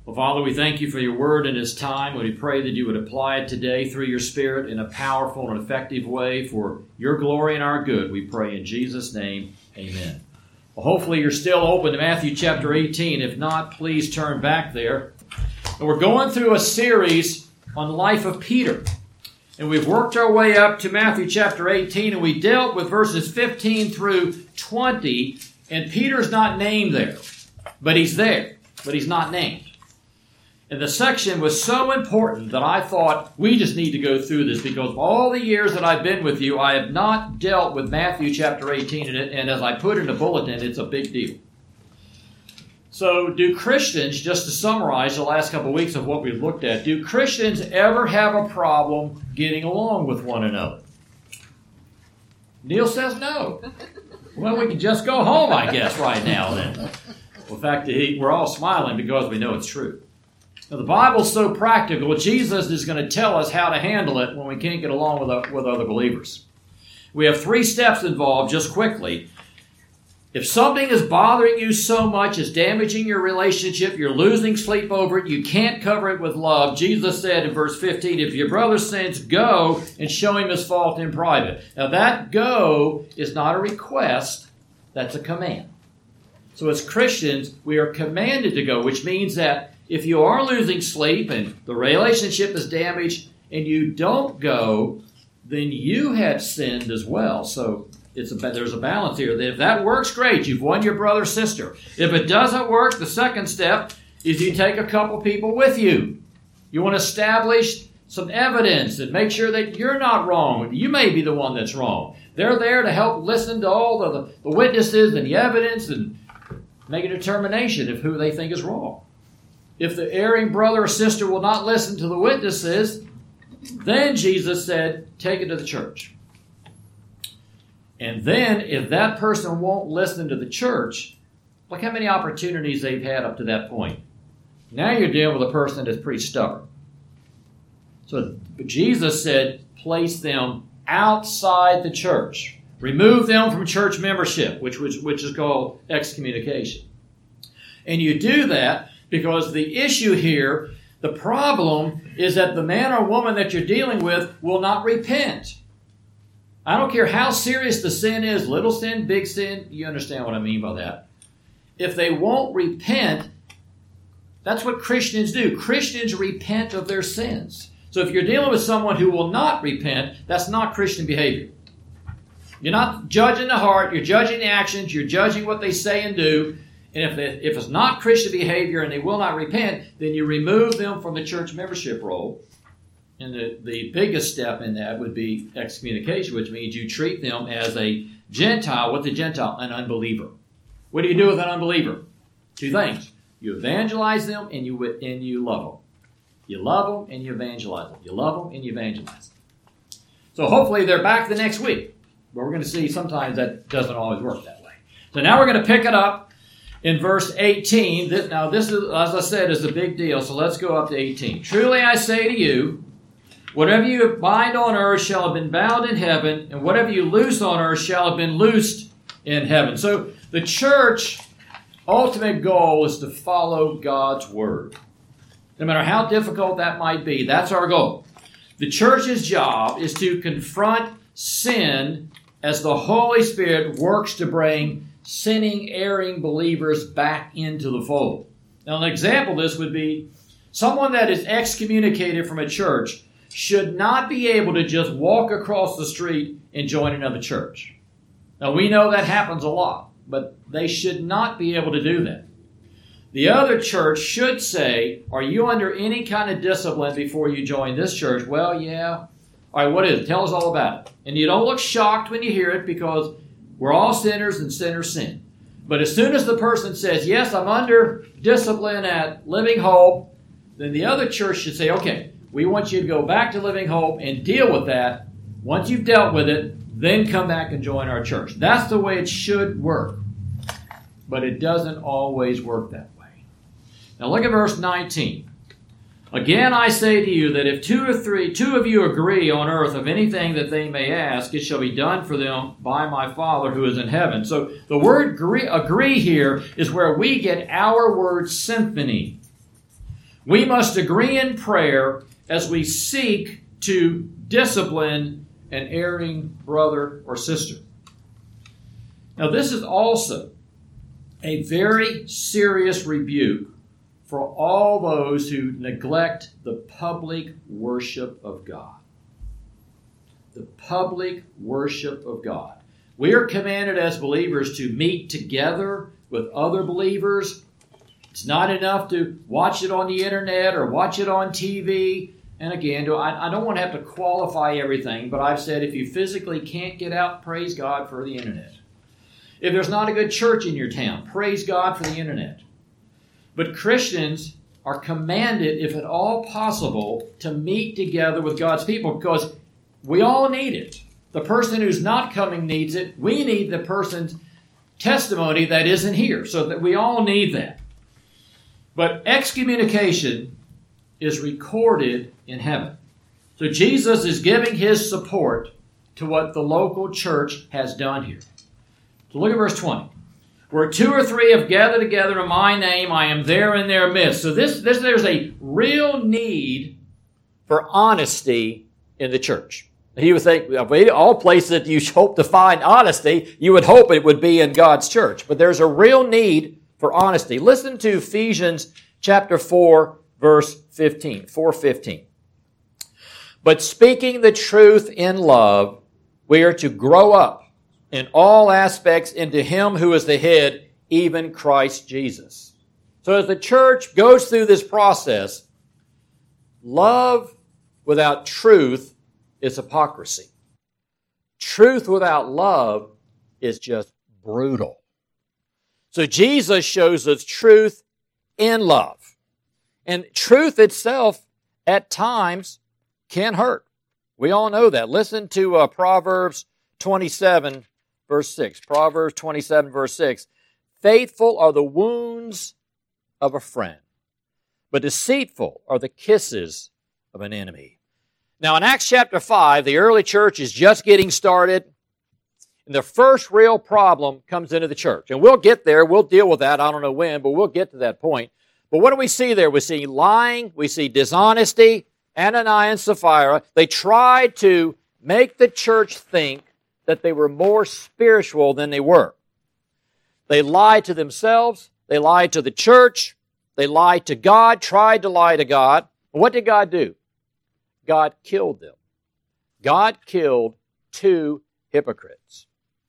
Well, Father, we thank you for your word in this time. We pray that you would apply it today through your Spirit in a powerful and effective way for your glory and our good. We pray in Jesus' name, amen. Well, hopefully you're still open to Matthew chapter 18. If not, please turn back there. And we're going through a series on the life of Peter. And we've worked our way up to Matthew chapter 18, and we dealt with verses 15 through 20, and Peter's not named there. But he's there, but he's not named. And the section was so important that I thought we just need to go through this, because all the years that I've been with you, I have not dealt with Matthew chapter 18, and as I put in the bulletin, it's a big deal. So do Christians, just to summarize the last couple of weeks of what we've looked at, do Christians ever have a problem getting along with one another? Neil says no. Well, we can just go home, I guess, right now then. Well, in fact, we're all smiling because we know it's true. Now, the Bible's so practical, Jesus is going to tell us how to handle it when we can't get along with other believers. We have 3 steps involved, just quickly. If something is bothering you so much, it's damaging your relationship, you're losing sleep over it, you can't cover it with love, Jesus said in verse 15, if your brother sins, go and show him his fault in private. Now that go is not a request, that's a command. So as Christians, we are commanded to go, which means that if you are losing sleep and the relationship is damaged and you don't go, then you have sinned as well. So there's a balance here. If that works, great. You've won your brother or sister. If it doesn't work, the second step is you take a couple people with you. You want to establish some evidence and make sure that you're not wrong. You may be the one that's wrong. They're there to help listen to all the witnesses and the evidence and make a determination of who they think is wrong. If the erring brother or sister will not listen to the witnesses, then Jesus said, take it to the church. And then, if that person won't listen to the church, look how many opportunities they've had up to that point. Now you're dealing with a person that's pretty stubborn. So Jesus said, place them outside the church. Remove them from church membership, which is called excommunication. And you do that because the issue here, the problem, is that the man or woman that you're dealing with will not repent. I don't care how serious the sin is, little sin, big sin, you understand what I mean by that. If they won't repent, that's what Christians do. Christians repent of their sins. So if you're dealing with someone who will not repent, that's not Christian behavior. You're not judging the heart, you're judging the actions, you're judging what they say and do. And if it's not Christian behavior and they will not repent, then you remove them from the church membership roll. And the biggest step in that would be excommunication, which means you treat them as a Gentile. What's a Gentile? An unbeliever. What do you do with an unbeliever? 2 things. You evangelize them and you love them. You love them and you evangelize them. You love them and you evangelize them. So hopefully they're back the next week. But we're going to see sometimes that doesn't always work that way. So now we're going to pick it up in verse 18. This is, as I said, is a big deal. So let's go up to 18. Truly I say to you, whatever you bind on earth shall have been bound in heaven, and whatever you loose on earth shall have been loosed in heaven. So the church ultimate goal is to follow God's word. No matter how difficult that might be, that's our goal. The church's job is to confront sin as the Holy Spirit works to bring sinning, erring believers back into the fold. Now, an example of this would be someone that is excommunicated from a church should not be able to just walk across the street and join another church. Now, we know that happens a lot, but they should not be able to do that. The other church should say, are you under any kind of discipline before you join this church? Well, yeah. All right, what is it? Tell us all about it. And you don't look shocked when you hear it because we're all sinners and sinners sin. But as soon as the person says, yes, I'm under discipline at Living Hope, then the other church should say, okay, we want you to go back to Living Hope and deal with that. Once you've dealt with it, then come back and join our church. That's the way it should work. But it doesn't always work that way. Now look at verse 19. Again, I say to you that if two of you agree on earth of anything that they may ask, it shall be done for them by my Father who is in heaven. So the word agree here is where we get our word symphony. We must agree in prayer as we seek to discipline an erring brother or sister. Now, this is also a very serious rebuke for all those who neglect the public worship of God. The public worship of God. We are commanded as believers to meet together with other believers. It's not enough to watch it on the internet or watch it on TV. And again, I don't want to have to qualify everything, but I've said if you physically can't get out, praise God for the internet. If there's not a good church in your town, praise God for the internet. But Christians are commanded, if at all possible, to meet together with God's people because we all need it. The person who's not coming needs it. We need the person's testimony that isn't here, so that we all need that. But excommunication is recorded in heaven. So Jesus is giving his support to what the local church has done here. So look at verse 20. Where 2 or 3 have gathered together in my name, I am there in their midst. So there's a real need for honesty in the church. He would think, of all places that you hope to find honesty, you would hope it would be in God's church. But there's a real need for honesty. Listen to Ephesians chapter 4, verse 15, 4:15. But speaking the truth in love, we are to grow up in all aspects into Him who is the head, even Christ Jesus. So as the church goes through this process, love without truth is hypocrisy. Truth without love is just brutal. So Jesus shows us truth in love. And truth itself, at times, can hurt. We all know that. Listen to Proverbs 27, verse 6. Proverbs 27, verse 6. Faithful are the wounds of a friend, but deceitful are the kisses of an enemy. Now, in Acts chapter 5, the early church is just getting started, and the first real problem comes into the church. And we'll get there. We'll deal with that. I don't know when, but we'll get to that point. But what do we see there? We see lying. We see dishonesty. Ananias and Sapphira, they tried to make the church think that they were more spiritual than they were. They lied to themselves. They lied to the church. They lied to God, tried to lie to God. And what did God do? God killed them. God killed 2 hypocrites.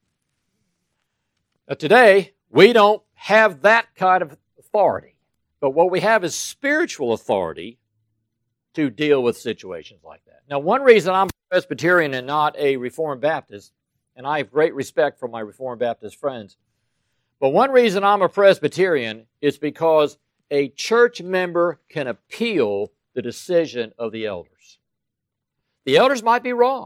Now today, we don't have that kind of authority. But what we have is spiritual authority to deal with situations like that. Now, one reason I'm a Presbyterian and not a Reformed Baptist, and I have great respect for my Reformed Baptist friends, but one reason I'm a Presbyterian is because a church member can appeal the decision of the elders. The elders might be wrong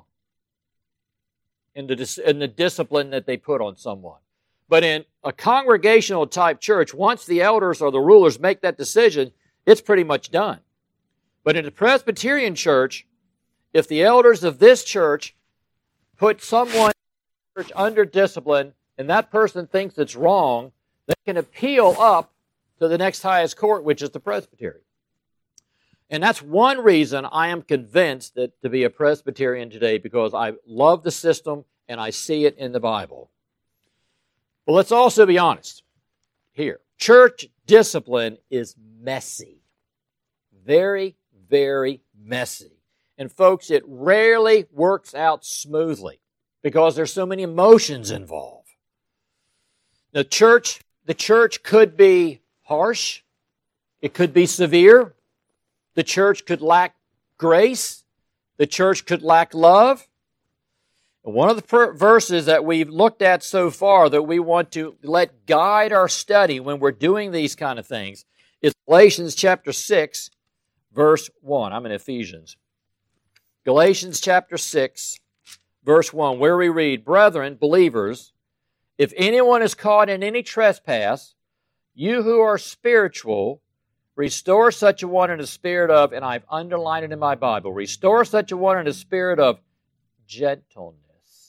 in the discipline that they put on someone. But in a congregational type church, once the elders or the rulers make that decision, it's pretty much done. But in a Presbyterian church, if the elders of this church put someone in the church under discipline and that person thinks it's wrong, they can appeal up to the next highest court, which is the presbytery. And that's one reason I am convinced that to be a Presbyterian today, because I love the system and I see it in the Bible. But let's also be honest here. Church discipline is messy. Very, very messy. And folks, it rarely works out smoothly because there's so many emotions involved. The church could be harsh. It could be severe. The church could lack grace. The church could lack love. And one of the verses that we've looked at so far that we want to let guide our study when we're doing these kind of things is Galatians chapter 6, verse 1. I'm in Ephesians. Galatians chapter 6, verse 1, where we read, Brethren, believers, if anyone is caught in any trespass, you who are spiritual, restore such a one in a spirit of, and I've underlined it in my Bible, restore such a one in a spirit of gentleness.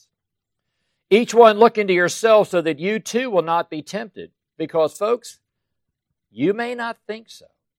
Each one look into yourself so that you too will not be tempted. Because, folks, you may not think so,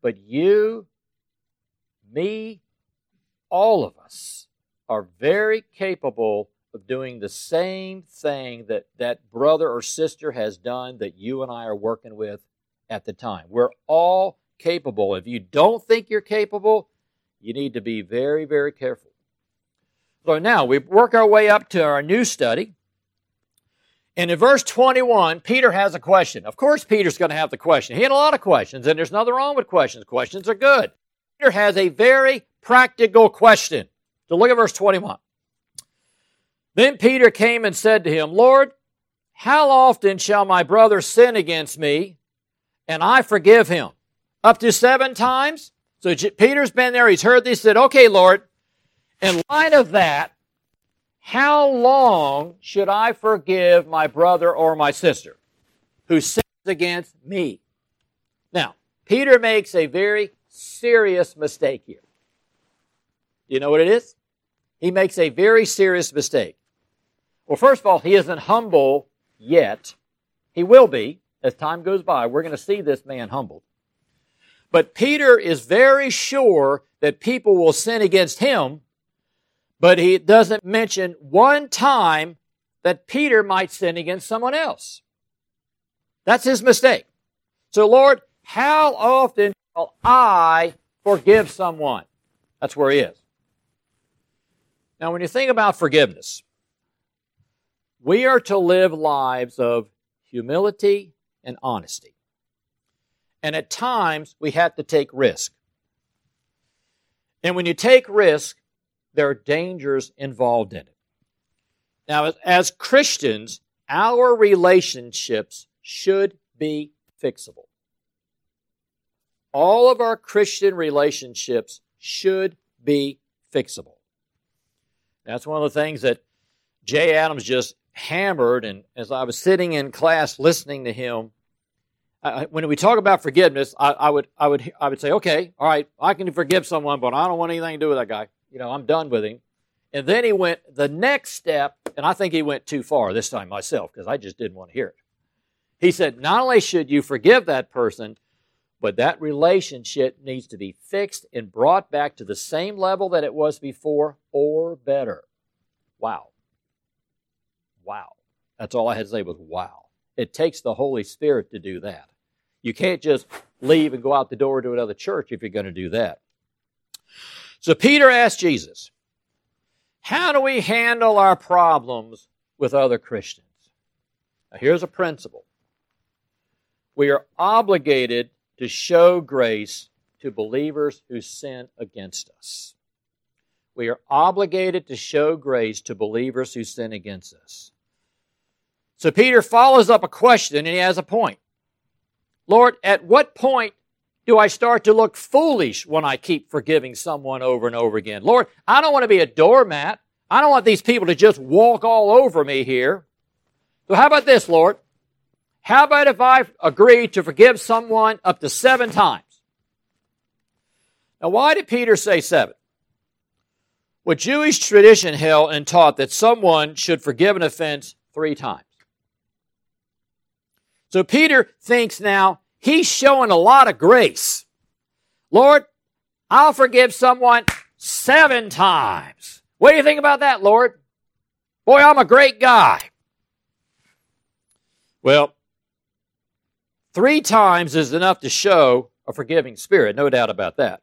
But you, me, all of us are very capable of doing the same thing that that brother or sister has done that you and I are working with at the time. We're all capable. If you don't think you're capable, you need to be very, very careful. So now we work our way up to our new study. And in verse 21, Peter has a question. Of course Peter's going to have the question. He had a lot of questions, and there's nothing wrong with questions. Questions are good. Peter has a very practical question. So look at verse 21. Then Peter came and said to him, Lord, how often shall my brother sin against me, and I forgive him? Up to 7 times? So Peter's been there, he's heard this, he said, okay, Lord, in light of that, how long should I forgive my brother or my sister who sins against me? Now, Peter makes a very serious mistake here. Do you know what it is? He makes a very serious mistake. Well, first of all, he isn't humble yet. He will be as time goes by. We're going to see this man humbled. But Peter is very sure that people will sin against him, but he doesn't mention one time that Peter might sin against someone else. That's his mistake. So, Lord, how often shall I forgive someone? That's where he is. Now, when you think about forgiveness, we are to live lives of humility and honesty. And at times, we have to take risk. And when you take risk, there are dangers involved in it. Now, as Christians, our relationships should be fixable. All of our Christian relationships should be fixable. That's one of the things that Jay Adams just hammered, and as I was sitting in class listening to him, when we talk about forgiveness, I would say, okay, all right, I can forgive someone, but I don't want anything to do with that guy. I'm done with him. And then he went the next step, and I think he went too far this time myself because I just didn't want to hear it. He said, not only should you forgive that person, but that relationship needs to be fixed and brought back to the same level that it was before or better. Wow. Wow. That's all I had to say was wow. It takes the Holy Spirit to do that. You can't just leave and go out the door to another church if you're going to do that. So Peter asked Jesus, how do we handle our problems with other Christians? Now here's a principle. We are obligated to show grace to believers who sin against us. We are obligated to show grace to believers who sin against us. So Peter follows up a question, and he has a point. Lord, at what point do I start to look foolish when I keep forgiving someone over and over again? Lord, I don't want to be a doormat. I don't want these people to just walk all over me here. So how about this, Lord? How about if I agree to forgive someone up to 7 times? Now, why did Peter say 7? Well, Jewish tradition held and taught that someone should forgive an offense 3 times. So Peter thinks now he's showing a lot of grace. Lord, I'll forgive someone 7 times. What do you think about that, Lord? Boy, I'm a great guy. Well, 3 times is enough to show a forgiving spirit, no doubt about that.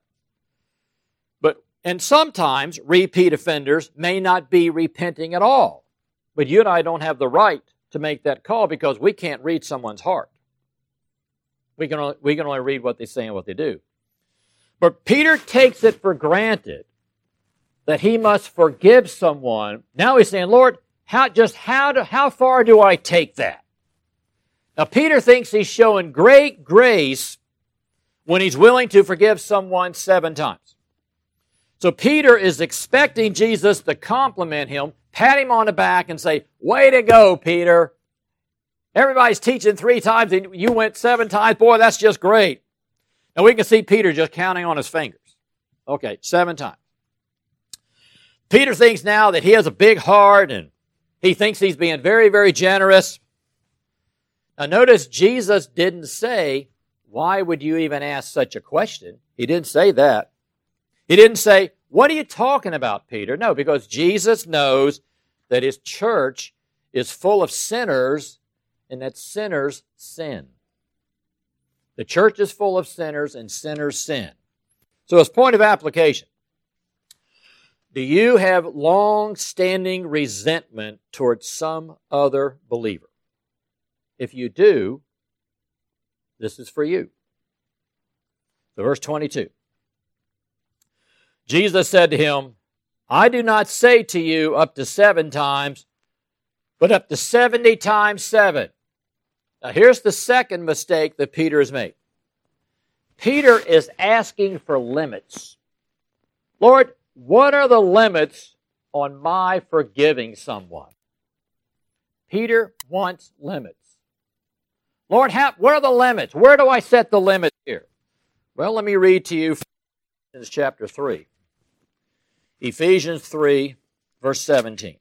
And sometimes repeat offenders may not be repenting at all. But you and I don't have the right to make that call because we can't read someone's heart. We can only read what they say and what they do. But Peter takes it for granted that he must forgive someone. Now he's saying, Lord, how far do I take that? Now Peter thinks he's showing great grace when he's willing to forgive someone 7 times. So Peter is expecting Jesus to compliment him, pat him on the back, and say, way to go, Peter. Everybody's teaching 3 times, and you went 7 times. Boy, that's just great. And we can see Peter just counting on his fingers. Okay, 7 times. Peter thinks now that he has a big heart, and he thinks he's being very, very generous. Now notice Jesus didn't say, why would you even ask such a question? He didn't say that. He didn't say, what are you talking about, Peter? No, because Jesus knows that his church is full of sinners and that sinners sin. The church is full of sinners and sinners sin. So as point of application, do you have long-standing resentment towards some other believer? If you do, this is for you. So verse 22. Jesus said to him, I do not say to you up to 7 times, but up to 70 times 7. Now here's the second mistake that Peter has made. Peter is asking for limits. Lord, what are the limits on my forgiving someone? Peter wants limits. Lord, what are the limits? Where do I set the limits here? Well, let me read to you Ephesians chapter 3. Ephesians 3, verse 17.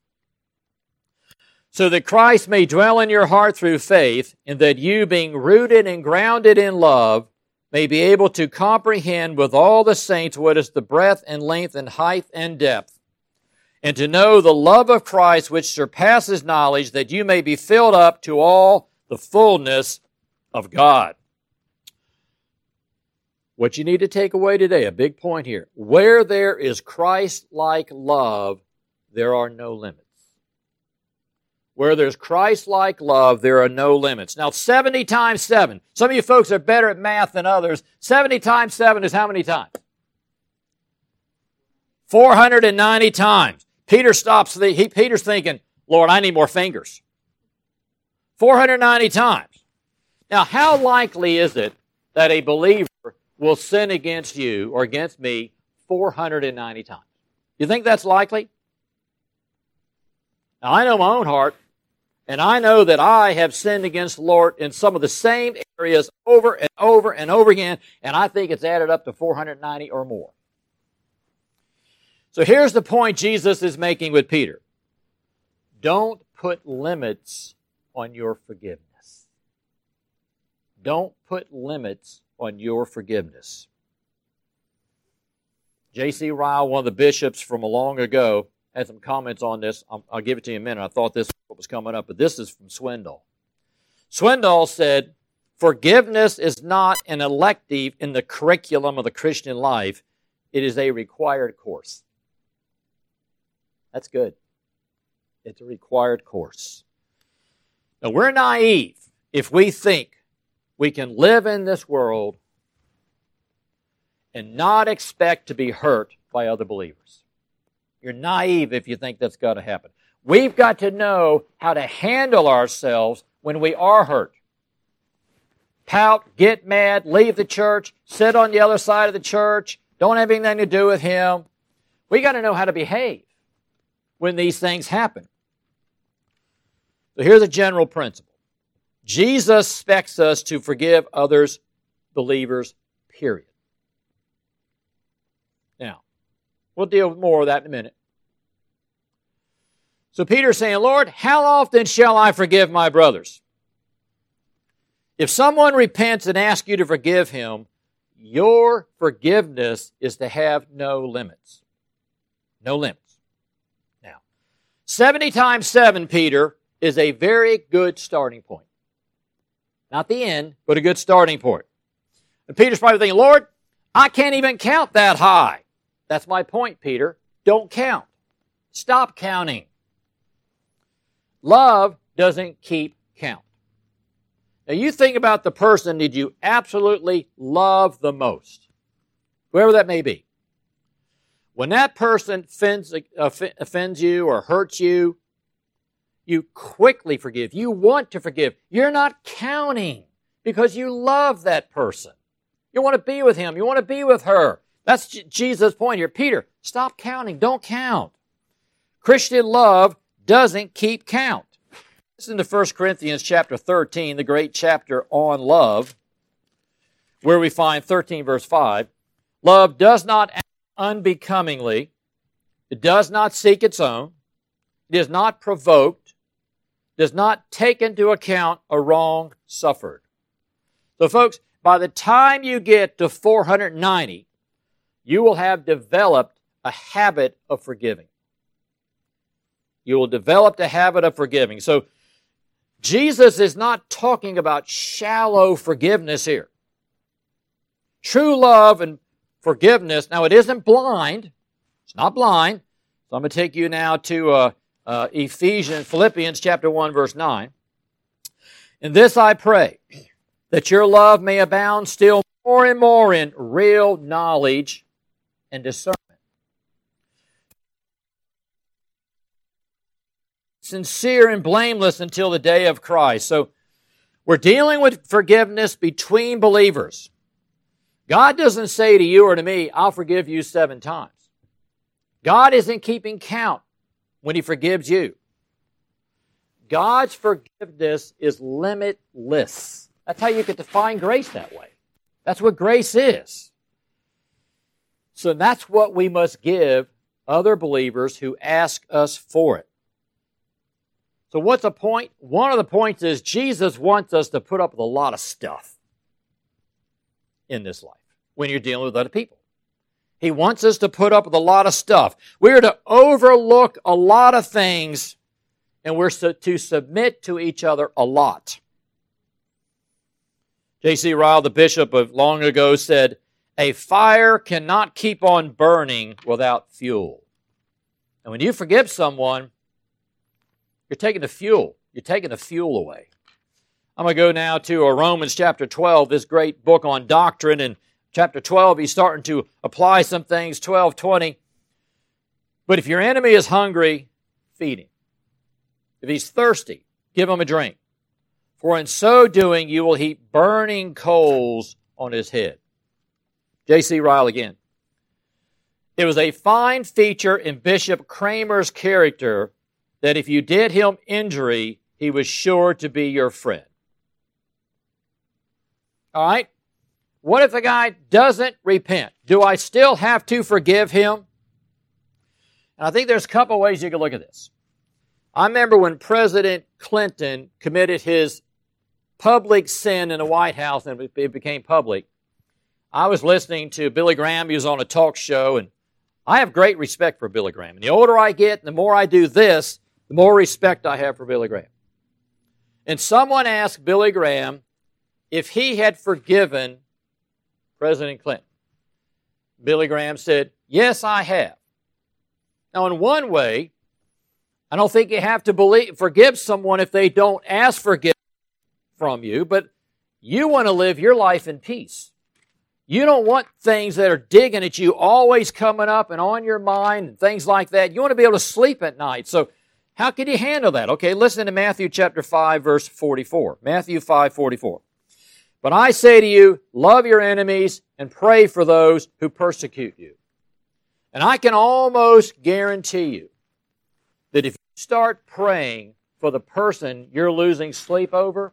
So that Christ may dwell in your heart through faith, and that you, being rooted and grounded in love, may be able to comprehend with all the saints what is the breadth and length and height and depth, and to know the love of Christ which surpasses knowledge, that you may be filled up to all the fullness of God. What you need to take away today, a big point here. Where there is Christ-like love, there are no limits. Where there's Christ-like love, there are no limits. Now, 70 times 7. Some of you folks are better at math than others. 70 times 7 is how many times? 490 times. Peter's thinking, Lord, I need more fingers. 490 times. Now, how likely is it that a believer will sin against you or against me 490 times? You think that's likely? Now, I know my own heart, and I know that I have sinned against the Lord in some of the same areas over and over and over again, and I think it's added up to 490 or more. So here's the point Jesus is making with Peter. Don't put limits on your forgiveness. Don't put limits on your forgiveness. J.C. Ryle, one of the bishops from long ago, had some comments on this. I'll give it to you in a minute. I thought this was what was coming up, but this is from Swindoll. Swindoll said, forgiveness is not an elective in the curriculum of the Christian life. It is a required course. That's good. It's a required course. Now, we're naive if we think we can live in this world and not expect to be hurt by other believers. You're naive if you think that's got to happen. We've got to know how to handle ourselves when we are hurt. Pout, get mad, leave the church, sit on the other side of the church, don't have anything to do with him. We got to know how to behave when these things happen. So here's a general principle. Jesus expects us to forgive others, believers, period. Now, we'll deal with more of that in a minute. So Peter's saying, Lord, how often shall I forgive my brothers? If someone repents and asks you to forgive him, your forgiveness is to have no limits. No limits. Now, 70 times 7, Peter, is a very good starting point. Not the end, but a good starting point. And Peter's probably thinking, Lord, I can't even count that high. That's my point, Peter. Don't count. Stop counting. Love doesn't keep count. Now you think about the person that you absolutely love the most, whoever that may be. When that person offends you or hurts you, you quickly forgive. You want to forgive. You're not counting because you love that person. You want to be with him. You want to be with her. That's Jesus' point here. Peter, stop counting. Don't count. Christian love doesn't keep count. Listen to 1 Corinthians chapter 13, the great chapter on love, where we find 13 verse 5. Love does not act unbecomingly. It does not seek its own. It is not provoked. Does not take into account a wrong suffered. So folks, by the time you get to 490, you will have developed a habit of forgiving. You will develop a habit of forgiving. So Jesus is not talking about shallow forgiveness here. True love and forgiveness, now it isn't blind. It's not blind. So I'm going to take you now to Philippians chapter 1, verse 9. In this I pray, that your love may abound still more and more in real knowledge and discernment. Sincere and blameless until the day of Christ. So we're dealing with forgiveness between believers. God doesn't say to you or to me, I'll forgive you 7 times. God isn't keeping count when He forgives you. God's forgiveness is limitless. That's how you could define grace that way. That's what grace is. So that's what we must give other believers who ask us for it. So what's the point? One of the points is Jesus wants us to put up with a lot of stuff in this life when you're dealing with other people. He wants us to put up with a lot of stuff. We're to overlook a lot of things, and we're to submit to each other a lot. J.C. Ryle, the bishop of long ago, said, a fire cannot keep on burning without fuel. And when you forgive someone, you're taking the fuel. You're taking the fuel away. I'm going to go now to Romans chapter 12, this great book on doctrine. And chapter 12, he's starting to apply some things, 12:20. But if your enemy is hungry, feed him. If he's thirsty, give him a drink. For in so doing, you will heap burning coals on his head. J.C. Ryle again. It was a fine feature in Bishop Kramer's character that if you did him injury, he was sure to be your friend. All right? What if the guy doesn't repent? Do I still have to forgive him? And I think there's a couple ways you can look at this. I remember when President Clinton committed his public sin in the White House and it became public, I was listening to Billy Graham. He was on a talk show, and I have great respect for Billy Graham. And the older I get, the more I do this, the more respect I have for Billy Graham. And someone asked Billy Graham if he had forgiven President Clinton. Billy Graham said, yes, I have. Now, in one way, I don't think you have to forgive someone if they don't ask forgiveness from you, but you want to live your life in peace. You don't want things that are digging at you always coming up and on your mind and things like that. You want to be able to sleep at night. So how can you handle that? Okay, listen to Matthew chapter 5, verse 44. Matthew 5:44. But I say to you, love your enemies and pray for those who persecute you. And I can almost guarantee you that if you start praying for the person you're losing sleep over,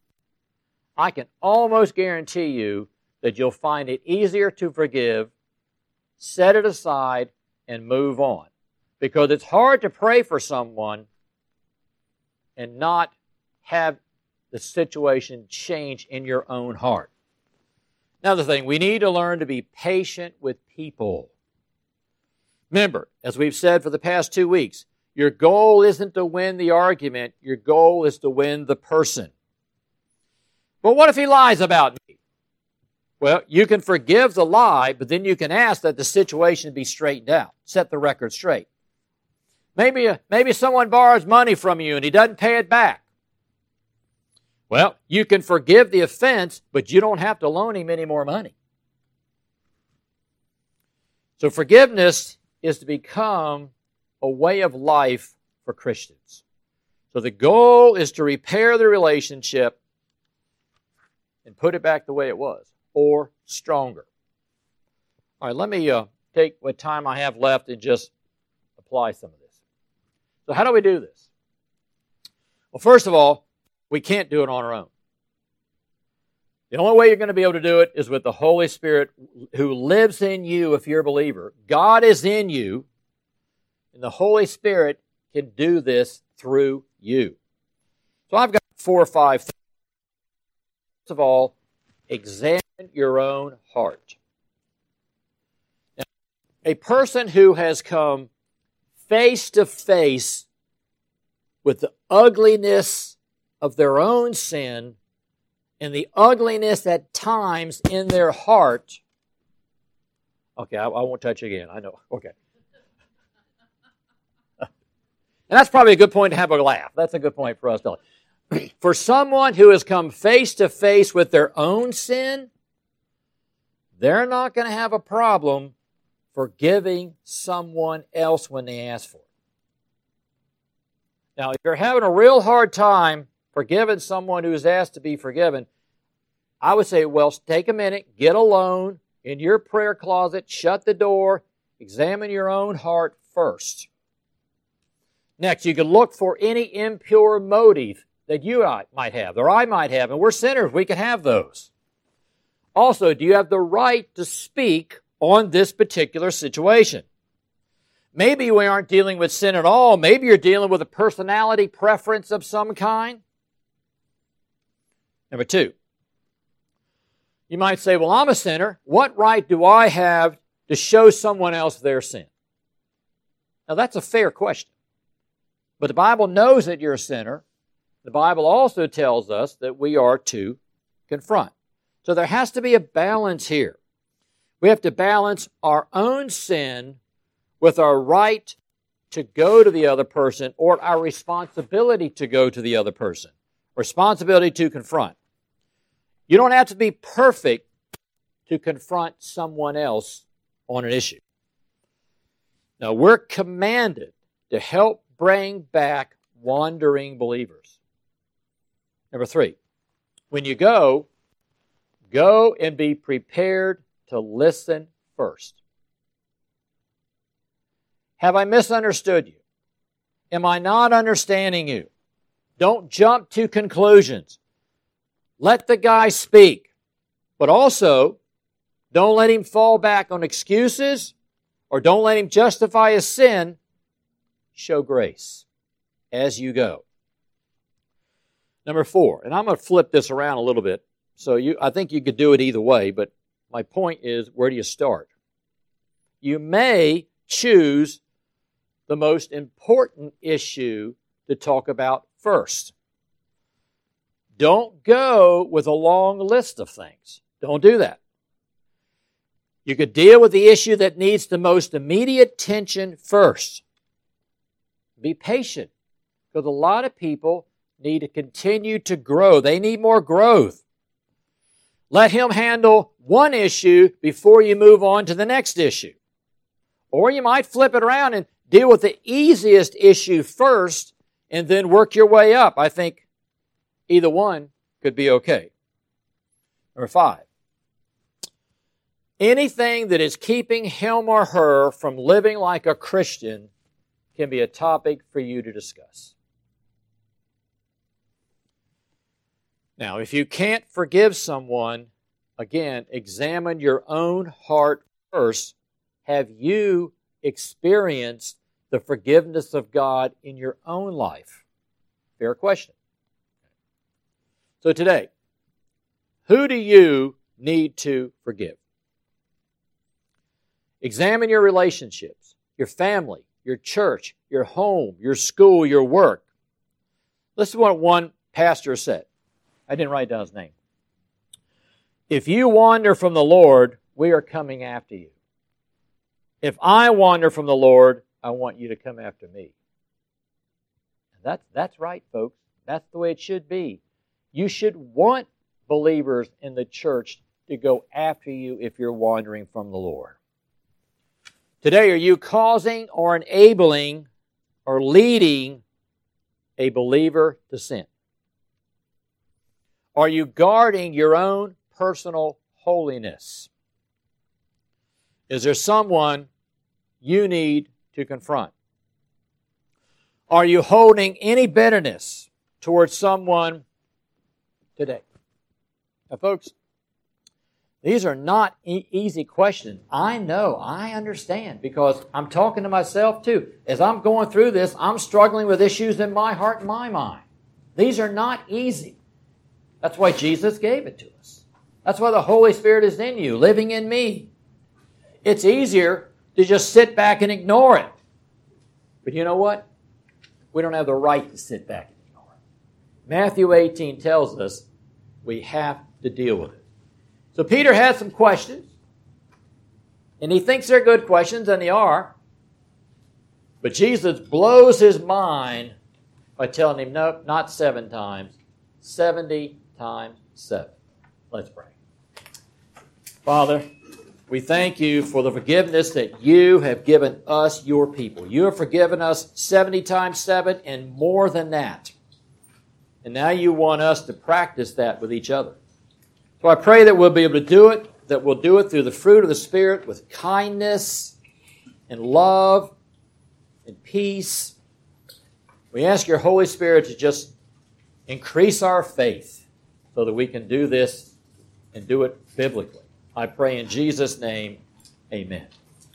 I can almost guarantee you that you'll find it easier to forgive, set it aside, and move on. Because it's hard to pray for someone and not have the situation change in your own heart. Another thing, we need to learn to be patient with people. Remember, as we've said for the past 2 weeks, your goal isn't to win the argument, your goal is to win the person. But what if he lies about me? Well, you can forgive the lie, but then you can ask that the situation be straightened out, set the record straight. Maybe someone borrows money from you and he doesn't pay it back. Well, you can forgive the offense, but you don't have to loan him any more money. So forgiveness is to become a way of life for Christians. So the goal is to repair the relationship and put it back the way it was, or stronger. All right, let me take what time I have left and just apply some of this. So how do we do this? Well, first of all, we can't do it on our own. The only way you're going to be able to do it is with the Holy Spirit who lives in you if you're a believer. God is in you, and the Holy Spirit can do this through you. So I've got 4 or 5 things. First of all, examine your own heart. Now, a person who has come face to face with the ugliness of their own sin and the ugliness at times in their heart. Okay, I won't touch again. I know. Okay. And that's probably a good point to have a laugh. That's a good point for us to. For someone who has come face to face with their own sin, they're not going to have a problem forgiving someone else when they ask for it. Now, if you're having a real hard time forgiving someone who's asked to be forgiven, I would say, well, take a minute, get alone in your prayer closet, shut the door, examine your own heart first. Next, you can look for any impure motive that you might have, or I might have, and we're sinners, we can have those. Also, do you have the right to speak on this particular situation? Maybe we aren't dealing with sin at all. Maybe you're dealing with a personality preference of some kind. Number two, you might say, well, I'm a sinner. What right do I have to show someone else their sin? Now, that's a fair question. But the Bible knows that you're a sinner. The Bible also tells us that we are to confront. So there has to be a balance here. We have to balance our own sin with our right to go to the other person or our responsibility to go to the other person, responsibility to confront. You don't have to be perfect to confront someone else on an issue. Now, we're commanded to help bring back wandering believers. Number three, when you go and be prepared to listen first. Have I misunderstood you? Am I not understanding you? Don't jump to conclusions. Let the guy speak. But also, don't let him fall back on excuses or don't let him justify his sin. Show grace as you go. Number four, and I'm going to flip this around a little bit. So I think you could do it either way, but my point is, where do you start? You may choose the most important issue to talk about first. Don't go with a long list of things. Don't do that. You could deal with the issue that needs the most immediate attention first. Be patient, because a lot of people need to continue to grow. They need more growth. Let him handle one issue before you move on to the next issue. Or you might flip it around and deal with the easiest issue first and then work your way up. I think either one could be okay. Number five, anything that is keeping him or her from living like a Christian can be a topic for you to discuss. Now, if you can't forgive someone, again, examine your own heart first. Have you experienced the forgiveness of God in your own life? Fair question. So today, who do you need to forgive? Examine your relationships, your family, your church, your home, your school, your work. Listen to what one pastor said. I didn't write down his name. If you wander from the Lord, we are coming after you. If I wander from the Lord, I want you to come after me. That's right, folks. That's the way it should be. You should want believers in the church to go after you if you're wandering from the Lord. Today, are you causing or enabling or leading a believer to sin? Are you guarding your own personal holiness? Is there someone you need to confront? Are you holding any bitterness towards someone today? Now, folks, these are not easy questions. I know, I understand, because I'm talking to myself too. As I'm going through this, I'm struggling with issues in my heart and my mind. These are not easy. That's why Jesus gave it to us. That's why the Holy Spirit is in you, living in me. It's easier to just sit back and ignore it. But you know what? We don't have the right to sit back and ignore it. Matthew 18 tells us we have to deal with it. So Peter has some questions. And he thinks they're good questions, and they are. But Jesus blows his mind by telling him, nope, not 7 times, 70 times 7. Let's pray. Father, we thank you for the forgiveness that you have given us, your people. You have forgiven us 70 times 7 and more than that. And now you want us to practice that with each other. So I pray that we'll be able to do it, that we'll do it through the fruit of the Spirit with kindness and love and peace. We ask your Holy Spirit to just increase our faith so that we can do this and do it biblically. I pray in Jesus' name, amen.